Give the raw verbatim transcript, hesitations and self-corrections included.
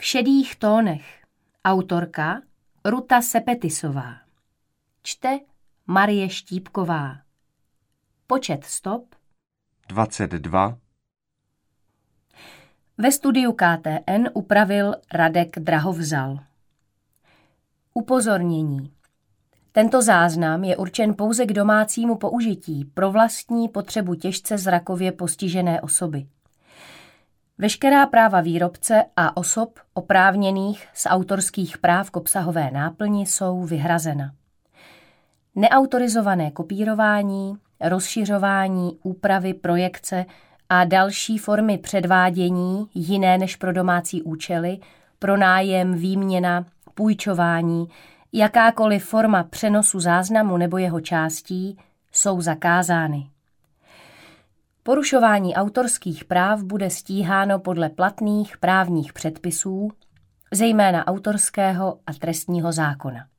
V šedých tónech. Autorka Ruta Sepetisová. Čte Marie Štípková. Počet stop dvacet dva. Ve studiu K T N upravil Radek Drahovzal. Upozornění. Tento záznam je určen pouze k domácímu použití pro vlastní potřebu těžce zrakově postižené osoby. Veškerá práva výrobce a osob oprávněných z autorských práv k obsahové náplni jsou vyhrazena. Neautorizované kopírování, rozšiřování, úpravy, projekce a další formy předvádění jiné než pro domácí účely, pronájem, výměna, půjčování, jakákoliv forma přenosu záznamu nebo jeho částí jsou zakázány. Porušování autorských práv bude stíháno podle platných právních předpisů, zejména autorského a trestního zákona.